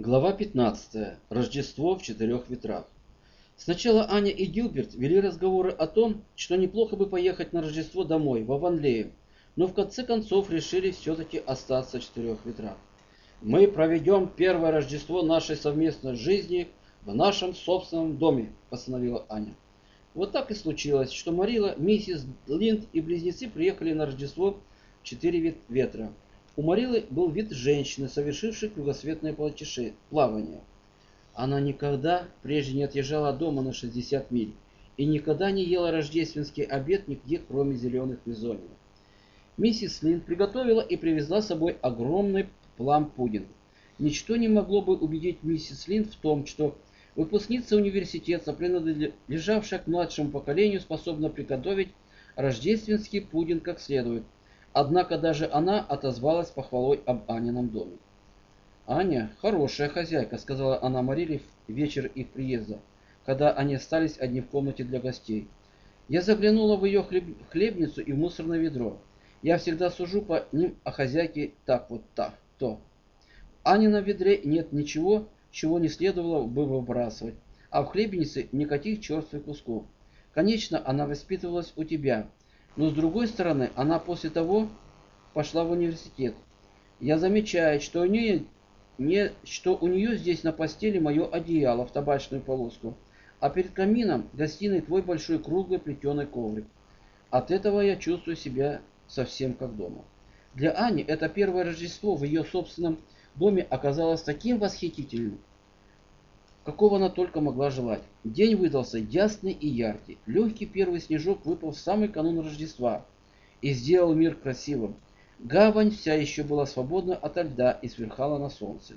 Глава 15. Рождество в четырех ветрах. Сначала Аня и Гилберт вели разговоры о том, что неплохо бы поехать на Рождество домой, в Аванлею, но в конце концов решили все-таки остаться в четырех ветрах. «Мы проведем первое Рождество нашей совместной жизни в нашем собственном доме», – постановила Аня. Вот так и случилось, что Марила, миссис Линд и близнецы приехали на Рождество в четыре ветра. У Марилы был вид женщины, совершившей кругосветное плавание. Она никогда прежде не отъезжала от дома на 60 миль и никогда не ела рождественский обед нигде, кроме зеленых бизоньев. Миссис Линд приготовила и привезла с собой огромный плам-пудинг. Ничто не могло бы убедить миссис Линд в том, что выпускница университета, принадлежавшая к младшему поколению, способна приготовить рождественский пудинг как следует. Однако даже она отозвалась похвалой об Анином доме. «Аня хорошая хозяйка», — сказала она Мариле в вечер их приезда, когда они остались одни в комнате для гостей. «Я заглянула в ее хлебницу и в мусорное ведро. Я всегда сужу по ним о хозяйке так вот так, то. В Анином ведре нет ничего, чего не следовало бы выбрасывать, а в хлебнице никаких черствых кусков. Конечно, она воспитывалась у тебя, но с другой стороны, она после того пошла в университет. Я замечаю, что у нее здесь на постели мое одеяло в табачную полоску, а перед камином в гостиной твой большой круглый плетеный коврик. От этого я чувствую себя совсем как дома». Для Ани это первое Рождество в ее собственном доме оказалось таким восхитительным, какого она только могла желать. День выдался ясный и яркий. Легкий первый снежок выпал в самый канун Рождества и сделал мир красивым. Гавань вся еще была свободна ото льда и сверкала на солнце.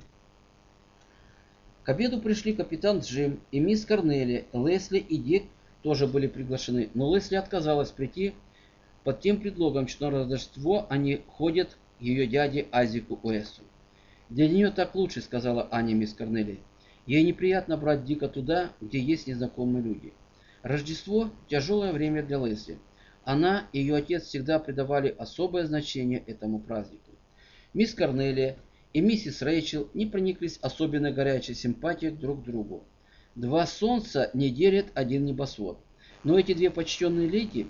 К обеду пришли капитан Джим и мисс Корнелия. Лесли и Дик тоже были приглашены, но Лесли отказалась прийти под тем предлогом, что на Рождество они ходят к ее дяде Айзеку Уэсту. «Для нее так лучше», — сказала Аня мисс Корнелия. «Ей неприятно брать Дика туда, где есть незнакомые люди». Рождество – тяжелое время для Лесли. Она и ее отец всегда придавали особое значение этому празднику. Мисс Корнелия и миссис Рэйчел не прониклись особенно горячей симпатией друг к другу. Два солнца не делят один небосвод. Но эти две почтенные леди,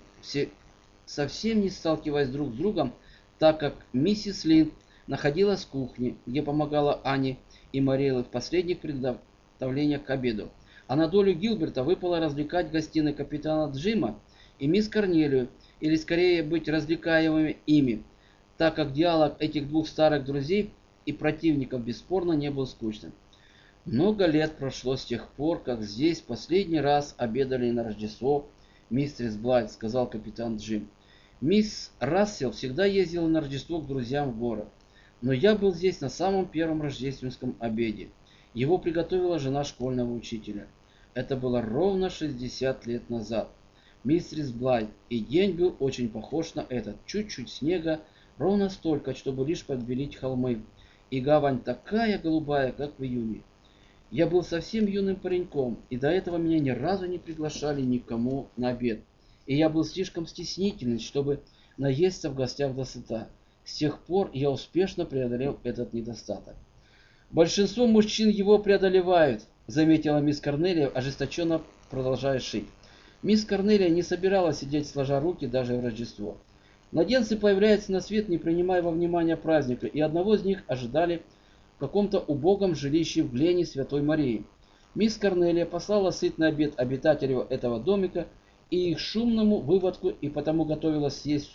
совсем не сталкиваясь друг с другом, так как миссис Линд находилась в кухне, где помогала Ане и Мариле в последних приготовлениях к обеду, а на долю Гилберта выпало развлекать в гостиной капитана Джима и мисс Корнелию, или скорее быть развлекаемыми ими, так как диалог этих двух старых друзей и противников бесспорно не был скучным. «Много лет прошло с тех пор, как здесь последний раз обедали на Рождество, мистерс Блайт», — сказал капитан Джим. «Мисс Рассел всегда ездила на Рождество к друзьям в город. Но я был здесь на самом первом рождественском обеде. Его приготовила жена школьного учителя. Это было ровно 60 лет назад. Мистерс Блайт, и день был очень похож на этот. Чуть-чуть снега, ровно столько, чтобы лишь подбелить холмы. И гавань такая голубая, как в июне. Я был совсем юным пареньком, и до этого меня ни разу не приглашали никому на обед. И я был слишком стеснительный, чтобы наесться в гостях досыта. С тех пор я успешно преодолел этот недостаток». «Большинство мужчин его преодолевают», — заметила мисс Корнелия, ожесточенно продолжая шить. Мисс Корнелия не собиралась сидеть сложа руки даже в Рождество. Младенцы появляются на свет, не принимая во внимание праздника, и одного из них ожидали в каком-то убогом жилище в Глене Святой Марии. Мисс Корнелия послала сытный обед обитателю этого домика и их шумному выводку, и потому готовила съесть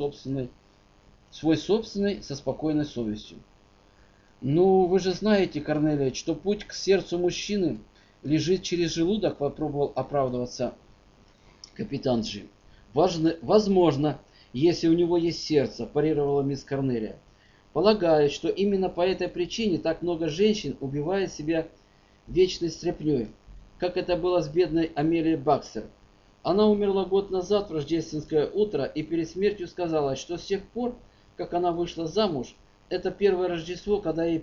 свой собственный со спокойной совестью. «Ну, вы же знаете, Корнелия, что путь к сердцу мужчины лежит через желудок», — попробовал оправдываться капитан Джим. «Возможно, если у него есть сердце», — парировала мисс Корнелия. «Полагаю, что именно по этой причине так много женщин убивает себя вечной стряпнёй, как это было с бедной Амелией Бакстер. Она умерла год назад в рождественское утро и перед смертью сказала, что с тех пор, как она вышла замуж, это первое Рождество, когда ей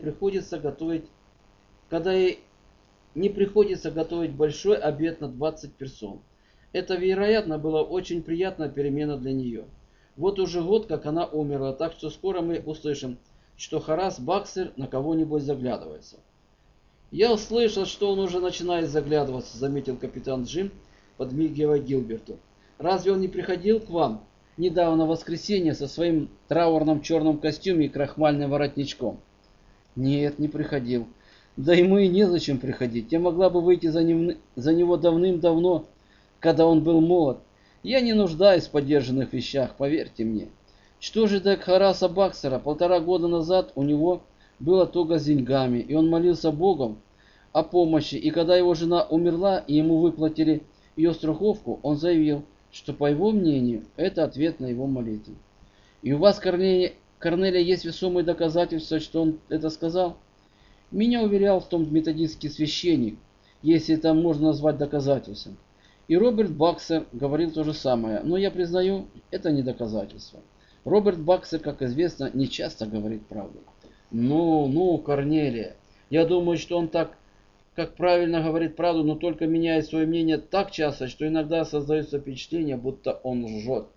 не приходится готовить большой обед на 20 персон. Это, вероятно, была очень приятная перемена для нее. Вот уже год, как она умерла, так что скоро мы услышим, что Хорас Бакстер на кого-нибудь заглядывается». Я услышал, что он уже начинает заглядываться, заметил капитан Джим, подмигивая Гилберту. Разве он не приходил к вам недавно в воскресенье со своим траурном черном костюме и крахмальным воротничком? Нет, не приходил. Да ему и незачем приходить. Я могла бы выйти за него давным-давно, когда он был молод. Я не нуждаюсь в подержанных вещах, поверьте мне. Что же до Хараса Баксера? 1,5 года назад у него было туго с деньгами, и он молился Богом о помощи. И когда его жена умерла, и ему выплатили ее страховку, он заявил, что, по его мнению, это ответ на его молитву. И у вас, Корнелия, есть весомые доказательства, что он это сказал? Меня уверял в том методистский священник, если это можно назвать доказательством. И Роберт Баксер говорил то же самое, но я признаю, это не доказательство. Роберт Баксер, как известно, не часто говорит правду. Ну, Корнелия, я думаю, что он так, как правильно говорит правду, но только меняет свое мнение так часто, что иногда создается впечатление, будто он лжет.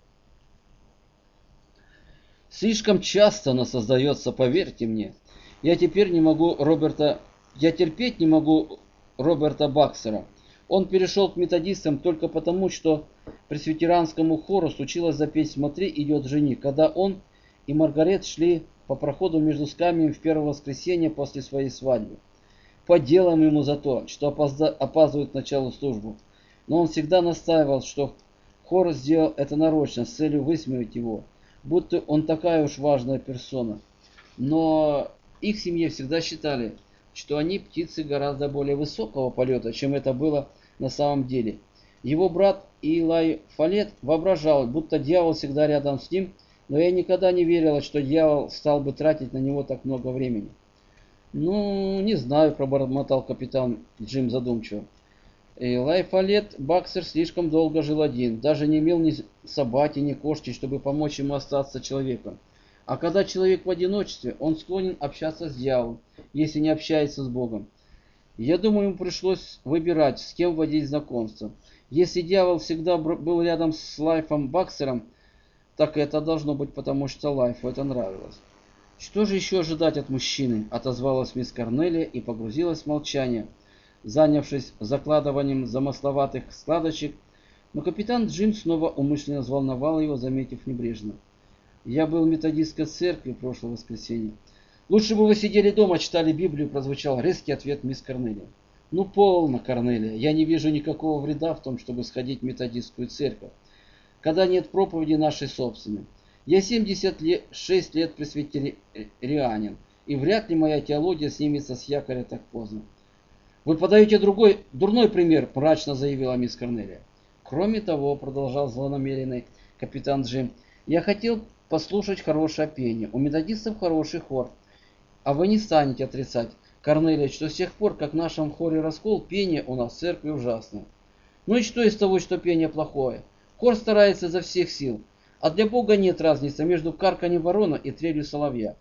Слишком часто оно создается, поверьте мне. Я терпеть не могу Роберта Баксера. Он перешел к методистам только потому, что пресвитерианскому хору случилось запеть «Смотри, идет жених», когда он и Маргарет шли по проходу между скамьями в первое воскресенье после своей свадьбы. По делам ему за то, что опаздывает к началу службы. Но он всегда настаивал, что хор сделал это нарочно, с целью высмеять его, будто он такая уж важная персона. Но их в семье всегда считали, что они птицы гораздо более высокого полета, чем это было на самом деле. Его брат Илай Фалет воображал, будто дьявол всегда рядом с ним, но я никогда не верила, что дьявол стал бы тратить на него так много времени. Ну, не знаю, пробормотал капитан Джим задумчиво. Илай Фалет Баксер слишком долго жил один, даже не имел ни собаки, ни кошки, чтобы помочь ему остаться человеком. А когда человек в одиночестве, он склонен общаться с дьяволом, если не общается с Богом. Я думаю, ему пришлось выбирать, с кем вводить знакомство. Если дьявол всегда был рядом с Лайфом Баксером, так это должно быть потому, что Лайфу это нравилось. Что же еще ожидать от мужчины? Отозвалась мисс Корнелия и погрузилась в молчание, занявшись закладыванием замысловатых складочек, но капитан Джим снова умышленно взволновал его, заметив небрежно. Я был в методистской церкви в прошлое воскресенье. Лучше бы вы сидели дома, читали Библию, прозвучал резкий ответ мисс Корнелия. Ну, полно, Корнелия, я не вижу никакого вреда в том, чтобы сходить в методистскую церковь, когда нет проповеди нашей собственной. Я 76 лет пресвитерианин, и вряд ли моя теология снимется с якоря так поздно. Вы подаете дурной пример, мрачно заявила мисс Корнелия. Кроме того, продолжал злонамеренный капитан Джим, я хотел послушать хорошее пение. У методистов хороший хор. А вы не станете отрицать, Корнелия, что с тех пор, как в нашем хоре раскол, пение у нас в церкви ужасное. Ну и что из того, что пение плохое? Хор старается изо всех сил. А для Бога нет разницы между карканьем ворона и трелью соловья.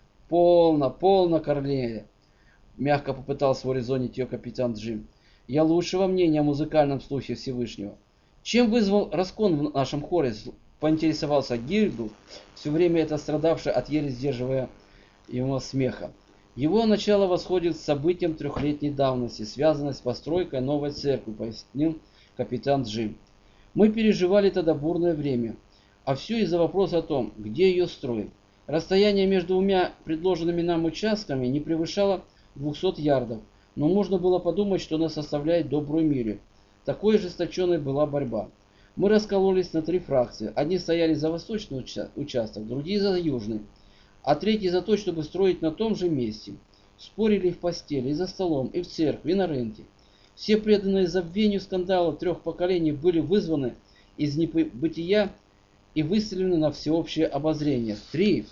Полно, Корнелия. Мягко попытался урезонить ее капитан Джим. Я лучшего мнения о музыкальном слухе Всевышнего. Чем вызвал раскол в нашем хоре? Поинтересовался Гильгл, все время это страдавший от еле сдерживая его смеха. Его начало восходит к событиям 3-летней давности, связанной с постройкой новой церкви, пояснил капитан Джим. Мы переживали тогда бурное время, а все из-за вопроса о том, где ее строить. Расстояние между двумя предложенными нам участками не превышало 200 ярдов, но можно было подумать, что она составляет добрую милю. Такой ожесточенной была борьба. Мы раскололись на 3 фракции. Одни стояли за восточный участок, другие за южный, а третьи за то, чтобы строить на том же месте. Спорили в постели, и за столом, и в церкви, и на рынке. Все преданные забвению скандала 3 поколений были вызваны из небытия и выставлены на всеобщее обозрение. 3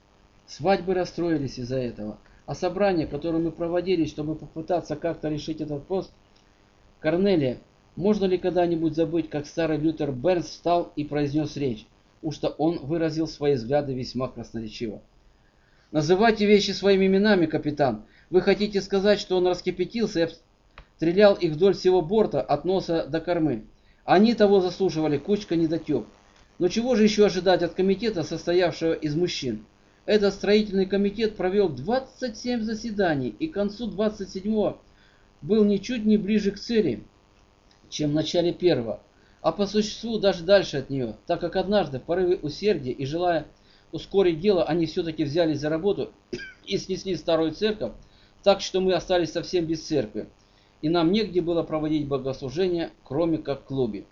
свадьбы расстроились из-за этого. А собрание, которое мы проводили, чтобы попытаться как-то решить этот вопрос, Корнелия, можно ли когда-нибудь забыть, как старый Лютер Бернс встал и произнес речь, уж что он выразил свои взгляды весьма красноречиво. Называйте вещи своими именами, капитан. Вы хотите сказать, что он раскипятился и обстрелял их вдоль всего борта, от носа до кормы. Они того заслуживали, кучка недотеп. Но чего же еще ожидать от комитета, состоявшего из мужчин? Этот строительный комитет провел 27 заседаний и к концу 27-го был ничуть не ближе к цели, чем в начале первого, а по существу даже дальше от нее, так как однажды в порыве усердия и желая ускорить дело, они все-таки взялись за работу и снесли старую церковь, так что мы остались совсем без церкви, и нам негде было проводить богослужение, кроме как в клубе.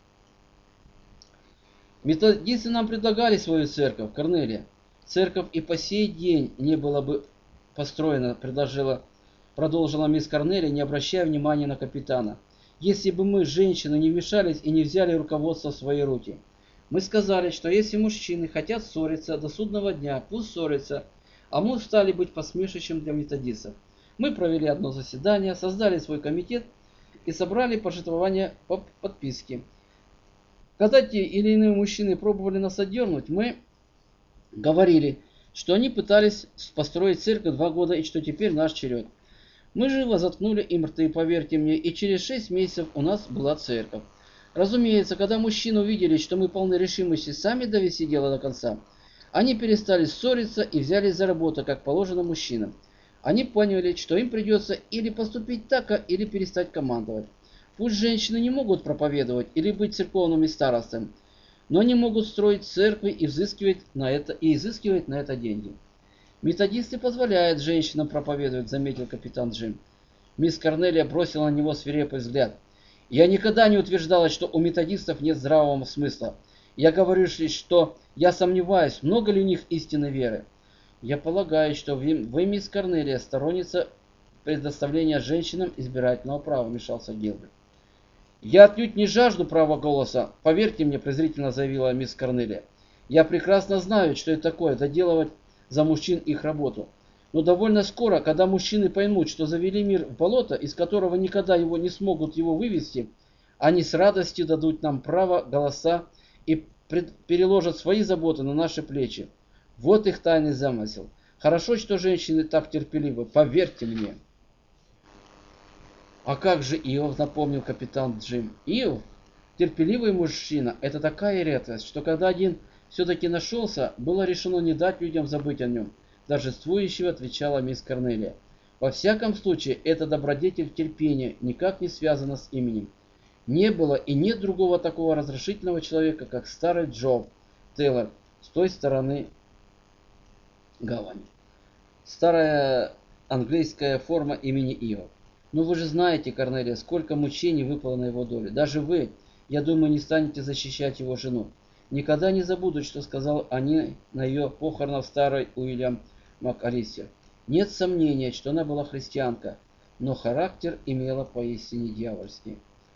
Методисты нам предлагали свою церковь, Корнелия. Церковь и по сей день не была бы построена, продолжила мисс Корнелия, не обращая внимания на капитана, если бы мы, женщины, не вмешались и не взяли руководство в свои руки. Мы сказали, что если мужчины хотят ссориться до судного дня, пусть ссорятся, а мы стали быть посмешищем для методистов. Мы провели одно заседание, создали свой комитет и собрали пожертвования по подписке. Когда те или иные мужчины пробовали нас отдернуть, мы говорили, что они пытались построить церковь 2 года и что теперь наш черед. Мы живо заткнули им рты, поверьте мне, и через 6 месяцев у нас была церковь. Разумеется, когда мужчины увидели, что мы полны решимости сами довести дело до конца, они перестали ссориться и взялись за работу, как положено мужчинам. Они поняли, что им придется или поступить так, или перестать командовать. Пусть женщины не могут проповедовать или быть церковными старостами, но они могут строить церкви и изыскивать на это деньги. Методисты позволяют женщинам проповедовать, заметил капитан Джим. Мисс Корнелия бросила на него свирепый взгляд. Я никогда не утверждала, что у методистов нет здравого смысла. Я говорю лишь, что я сомневаюсь, много ли у них истинной веры. Я полагаю, что вы, мисс Корнелия, сторонница предоставления женщинам избирательного права, вмешался Гилберт. Я отнюдь не жажду права голоса, поверьте мне, презрительно заявила мисс Корнелия. Я прекрасно знаю, что это такое, доделывать за мужчин их работу. Но довольно скоро, когда мужчины поймут, что завели мир в болото, из которого никогда его не смогут его вывести, они с радостью дадут нам право голоса и переложат свои заботы на наши плечи. Вот их тайный замысел. Хорошо, что женщины так терпеливы, поверьте мне. А как же Иов, напомнил капитан Джим. Иов, терпеливый мужчина, это такая редкость, что когда один все-таки нашелся, было решено не дать людям забыть о нем. Торжествующе отвечала мисс Корнелия. Во всяком случае, это добродетель терпения никак не связана с именем. Не было и нет другого такого разрешительного человека, как старый Джо Тейлор с той стороны гавани. Старая английская форма имени Иова. Но вы же знаете, Корнелия, сколько мучений выпало на его долю. Даже вы, я думаю, не станете защищать его жену. Никогда не забудут, что сказал они на ее похоронах старый Уильям МакАлистер. Нет сомнения, что она была христианка, но характер имела поистине дьявольский.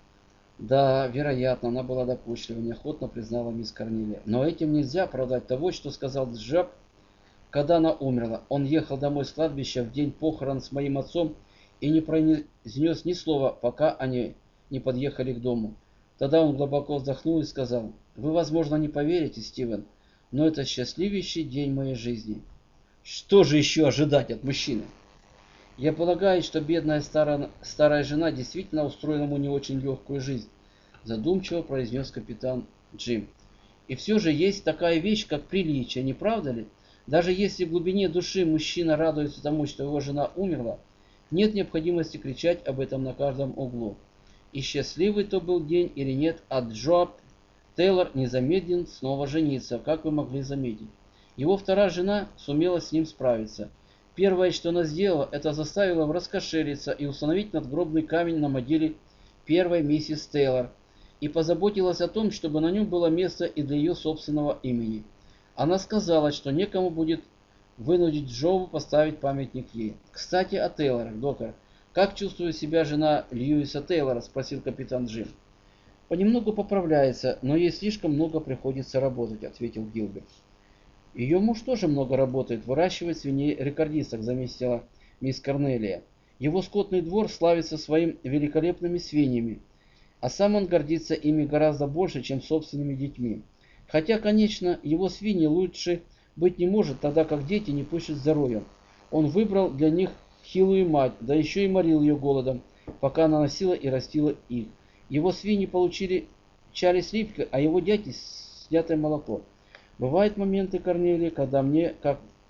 Да, вероятно, она была допучлива, неохотно признала мисс Корнелия. Но этим нельзя оправдать того, что сказал Джаб, когда она умерла. Он ехал домой с кладбища в день похорон с моим отцом и не произнес ни слова, пока они не подъехали к дому. Тогда он глубоко вздохнул и сказал: «Вы, возможно, не поверите, Стивен, но это счастливейший день моей жизни». Что же еще ожидать от мужчины? Я полагаю, что бедная старая жена действительно устроила ему не очень легкую жизнь, задумчиво произнес капитан Джим. И все же есть такая вещь, как приличие, не правда ли? Даже если в глубине души мужчина радуется тому, что его жена умерла, нет необходимости кричать об этом на каждом углу. И счастливый то был день или нет, а Джоб Тейлор не замедлил снова жениться, как вы могли заметить. Его вторая жена сумела с ним справиться. Первое, что она сделала, это заставила его раскошелиться и установить надгробный камень на могиле первой миссис Тейлор, и позаботилась о том, чтобы на нем было место и для ее собственного имени. Она сказала, что некому будет вынудить Джову поставить памятник ей. Кстати, о Тейлорах, доктор. Как чувствует себя жена Льюиса Тейлора? Спросил капитан Джим. Понемногу поправляется, но ей слишком много приходится работать, ответил Гилберт. Ее муж тоже много работает, выращивает свиней-рекордисток, заметила мисс Корнелия. Его скотный двор славится своими великолепными свиньями, а сам он гордится ими гораздо больше, чем собственными детьми. Хотя, конечно, его свиньи лучше быть не может, тогда как дети не пущут здоровья. Он выбрал для них хилую мать, да еще и морил ее голодом, пока она носила и растила их. Его свиньи получили чали сливки, а его дети снятое молоко. Бывают моменты, Корнелия, когда мне, как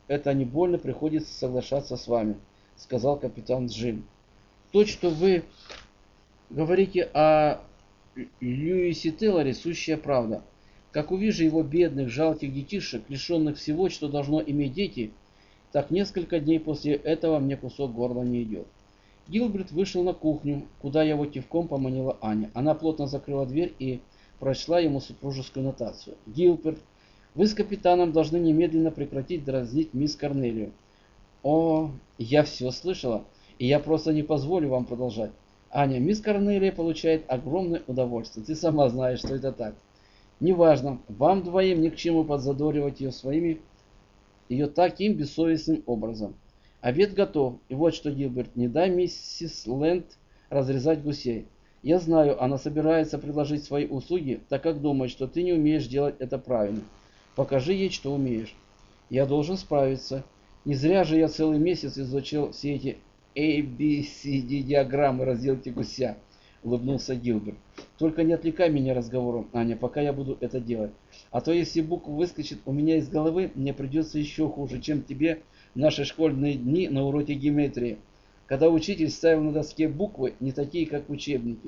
это не больно приходится соглашаться с вами, сказал капитан Джим. То, что вы говорите о Льюисе Тейлоре, сущая правда. Как увижу его бедных, жалких детишек, лишенных всего, что должно иметь дети, так несколько дней после этого мне кусок горла не идет. Гилберт вышел на кухню, куда его кивком поманила Аня. Она плотно закрыла дверь и прочла ему супружескую нотацию. «Гилберт, вы с капитаном должны немедленно прекратить дразнить мисс Корнелию». «О, я все слышала, и я просто не позволю вам продолжать. Аня, мисс Корнелия получает огромное удовольствие. Ты сама знаешь, что это так. Неважно, вам двоим ни к чему подзадоривать ее таким бессовестным образом. Обед готов. И вот что, Гилберт, не дай миссис Лэнд разрезать гусей. Я знаю, она собирается предложить свои услуги, так как думает, что ты не умеешь делать это правильно. Покажи ей, что умеешь. Я должен справиться. Не зря же я целый месяц изучил все эти ABCD диаграммы разделки гуся, улыбнулся Гилберт. Только не отвлекай меня разговором, Аня, пока я буду это делать. А то если буква выскочит у меня из головы, мне придется еще хуже, чем тебе в наши школьные дни на уроке геометрии, когда учитель ставил на доске буквы, не такие, как в учебнике.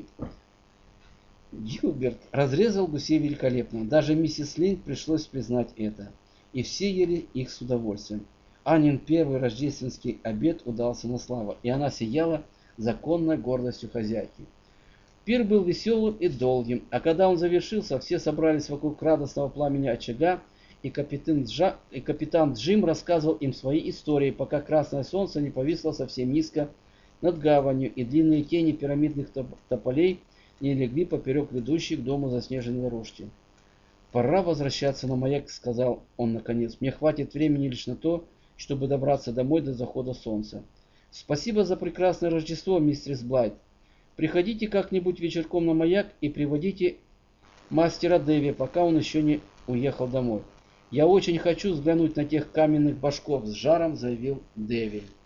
Гилберт разрезал гусей великолепно. Даже миссис Линд пришлось признать это. И все ели их с удовольствием. Анин первый рождественский обед удался на славу, и она сияла законной гордостью хозяйки. Пир был веселым и долгим, а когда он завершился, все собрались вокруг радостного пламени очага, и капитан Джим рассказывал им свои истории, пока красное солнце не повисло совсем низко над гаванью, и длинные тени пирамидных тополей не легли поперек ведущей к дому заснеженной дорожки. «Пора возвращаться на маяк», — сказал он наконец. «Мне хватит времени лишь на то, чтобы добраться домой до захода солнца. Спасибо за прекрасное Рождество, мистерс Блайт. Приходите как-нибудь вечерком на маяк и приводите мастера Дэви, пока он еще не уехал домой. Я очень хочу взглянуть на тех каменных башков», — с жаром заявил Дэви.